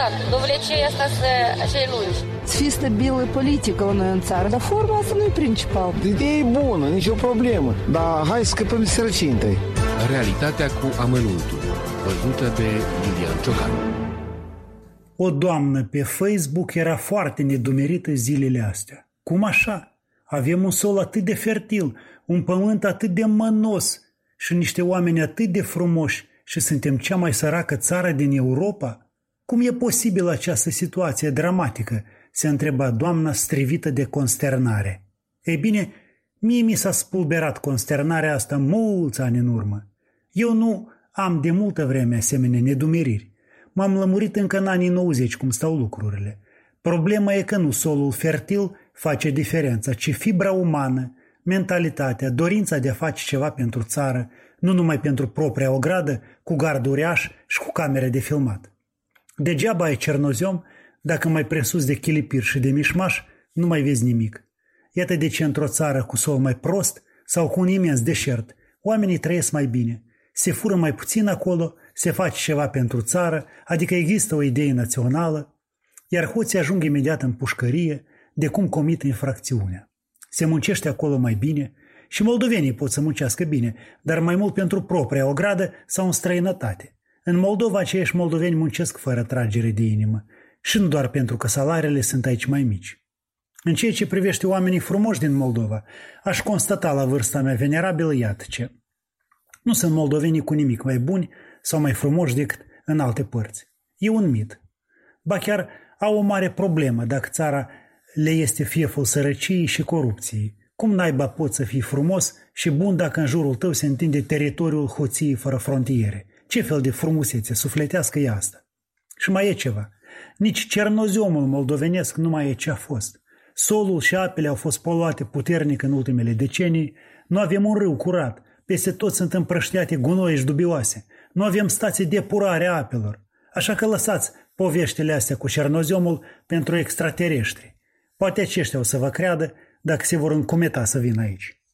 important. Dovlecei asta cei lungi. Să fie stabilă politică la noi în țară, dar forma asta nu e principal. Ideea e bună, nicio problemă, dar hai să scăpăm de sărăcie întâi. Realitatea cu amănuntul, văzută de Lilian Ciocan. O doamnă pe Facebook era foarte nedumerită zilele astea. Cum așa? Avem un sol atât de fertil, un pământ atât de mănos și niște oameni atât de frumoși și suntem cea mai săracă țară din Europa? Cum e posibil această situație dramatică? Se întreba doamna strivită de consternare. Ei bine, mie mi s-a spulberat consternarea asta mulți ani în urmă. Eu nu am de multă vreme asemenea nedumeriri. M-am lămurit încă în anii 90 cum stau lucrurile. Problema e că nu solul fertil face diferența, ci fibra umană, mentalitatea, dorința de a face ceva pentru țară, nu numai pentru propria ogradă, cu gard uriaș și cu camere de filmat. Degeaba ai cernoziom, dacă mai presus de chilipir și de mișmaș, nu mai vezi nimic. Iată de ce într-o țară cu sol mai prost sau cu un imens deșert, oamenii trăiesc mai bine. Se fură mai puțin acolo, se face ceva pentru țară, adică există o idee națională, iar hoții ajung imediat în pușcărie de cum comit infracțiunea. Se muncește acolo mai bine și moldovenii pot să muncească bine, dar mai mult pentru propria ogradă sau în străinătate. În Moldova aceiași moldoveni muncesc fără tragere de inimă și nu doar pentru că salariile sunt aici mai mici. În ceea ce privește oamenii frumoși din Moldova, aș constata la vârsta mea venerabilă iată ce. Nu sunt moldovenii cu nimic mai buni sau mai frumoși decât în alte părți. E un mit. Ba chiar au o mare problemă dacă țara le este fieful sărăciei și corupției. Cum naiba poți să fii frumos și bun dacă în jurul tău se întinde teritoriul hoției fără frontiere? Ce fel de frumusețe sufletească e asta? Și mai e ceva. Nici cernoziomul moldovenesc nu mai e ce a fost. Solul și apele au fost poluate puternic în ultimele decenii, nu avem un râu curat, peste tot sunt împrăștiate gunoi și dubioase, nu avem stații de epurare a apelor. Așa că lăsați poveștile astea cu cernoziomul pentru extraterestri. Poate aceștia o să vă creadă dacă se vor încumeta să vină aici.